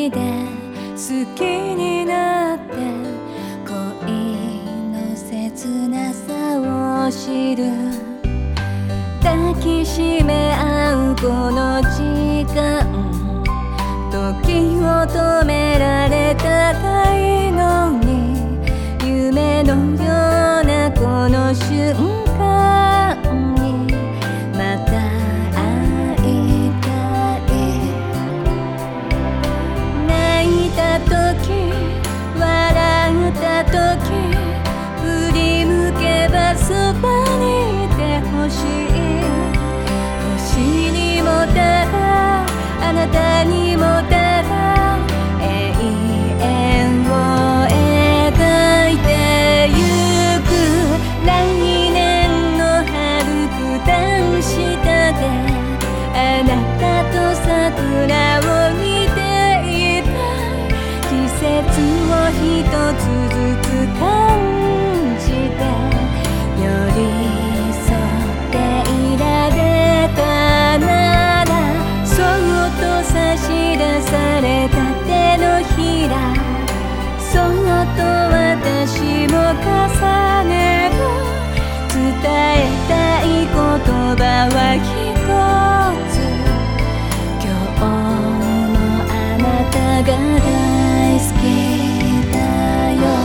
人で好きになって恋の切なさを知る。抱きしめ合うこの時間、時を止められたらいいのに、夢のようなこの瞬間にまた会いたい。泣いた時笑った時、振り向けばそばにいてほしい。星にもただあなたにもただ永遠を描いてゆく。来年の春九段下であなたと桜を見ていたい。季節を一つずつ感じて寄り添っていられたなら、そっと差し出された手のひら、そっと私も重ねる。伝えたい言葉は一つ、今日もあなたが大好きだよ。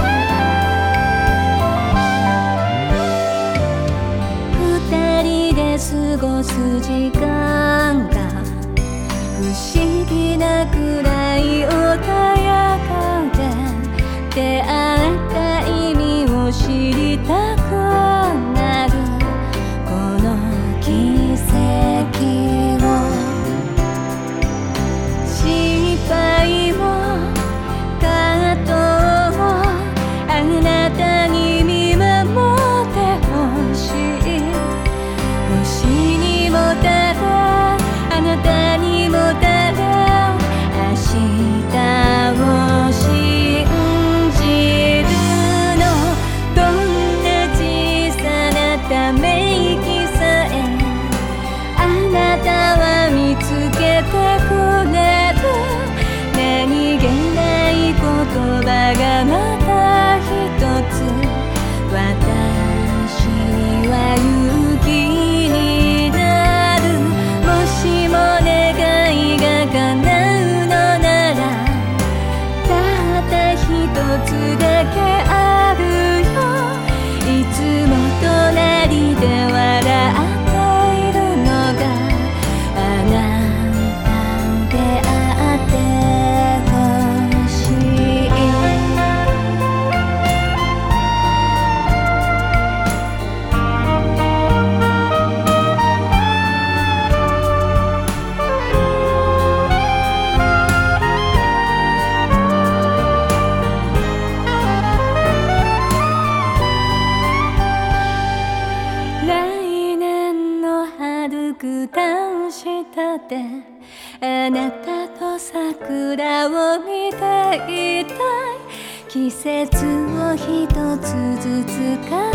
二人で過ごす時間が不思議なくらい穏やかで、出会った意味を知りたくなるこの奇跡を。失敗を葛藤をあなたに見守ってほしい。星にもただあなたにもただ明日を信じるの。どんな小さなため息さえあなたは見つけてくれる。何気ない言葉がまた一つ、私には勇気になる。もしも願いが叶うのなら、たった一つだけあるよ。いつも隣で笑っているのがあなたであってほしい。来年の春九段下であなたと桜を見ていたい。季節を一つずつ